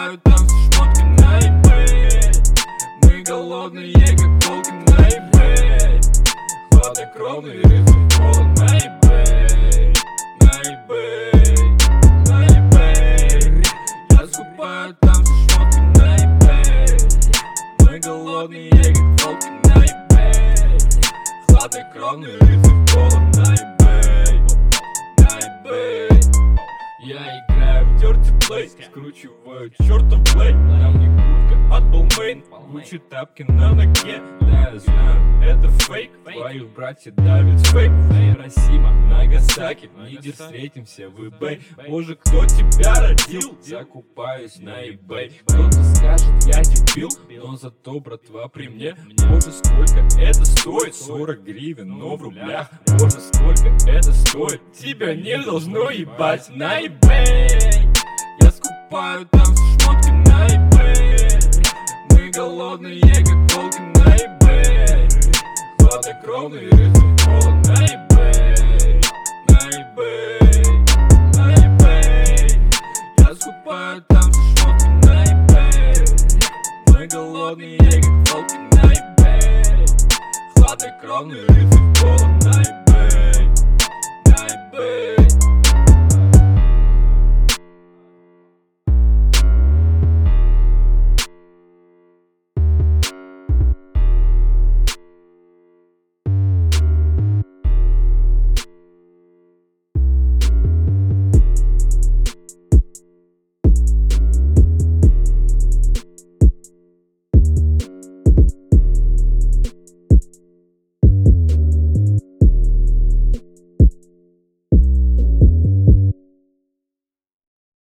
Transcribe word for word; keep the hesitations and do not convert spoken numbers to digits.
скупают там все шмотки на eBay. Мы голодные, как волки на eBay. Хладнокровный ритм пола на eBay. На eBay, на eBay. Я скупаю там все шмотки на eBay. Мы голодные, как волки на eBay. Хладнокровный ритм пола на eBay. На eBay. Я играю в Dirty Play, скручиваю чертов плей. На мне куртка от Balmain, Гуччи тапки на ноге. Да, я знаю, это фейк. Твоих братьев давит фейк. Хиросима, Нагасаки, нигде встретимся в eBay. Боже, кто тебя родил? Закупаюсь на eBay. Кто-то скажет, я дебил, но зато братва при мне. Боже, сколько это стоит? сорок гривен, но в рублях. Боже, сколько это стоит? Тебя не должно ебать на eBay. Я скупаю там все шмотки на eBay. Мы голодные, как волки на eBay. Хладнокровный ритм пола на eBay. На eBay, на eBay. Я скупаю там все шмотки на eBay. Мы голодные, как волки на eBay. Хладнокровный ритм пола на eBay. На eBay.